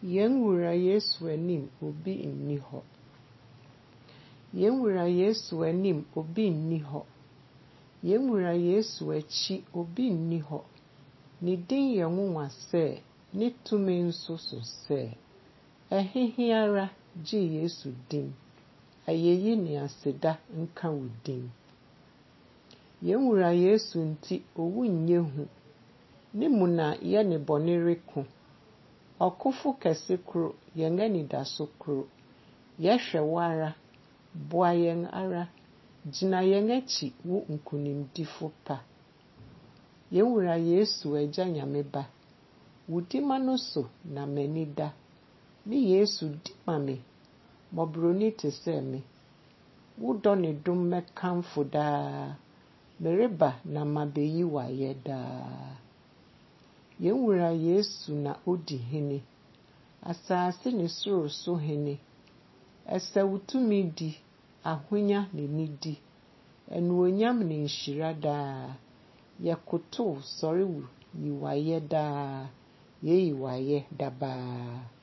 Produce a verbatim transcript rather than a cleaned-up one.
Yenwura Yesu anim obi nni hɔ. Yenwura Yesu anim obi nni hɔ. Yenwura Yesu akyi obi nni hɔ. Ne din yɛ nwanwa sɛ, ne tumi nso so sɛ. Ɛhehiara gye Yesu din. Ayeyi ne aseda nka wo din. Yenwura Yesu nti owu nye hu. Ne mu na yɛ ne bɔne reko. Ɔkofo kɛse koro yɛn anidaso koro. Yɛhwɛ wo ara, boa yɛn ara, gyina yɛn akyi wo nkunimdifo pa. Yenwura Yesu agya nyame ba. Wo dima no so na m'ani da. Ne Yesu di ma me, mɔbroni te sɛ me. Wo dɔ ne dom mɛkamfo daa. Mereba na mabeyi wa yɛ daa. Yenwura Yesu na odi hene. Asase ne soro so hene. Ɛsɛ wo tumi di, ahonya ne nidi. Ɛnuonyam ne nhyira daa. Yɛkotow sɔre wo yi wa yɛ daa. Yeyi wa yɛ dabaa.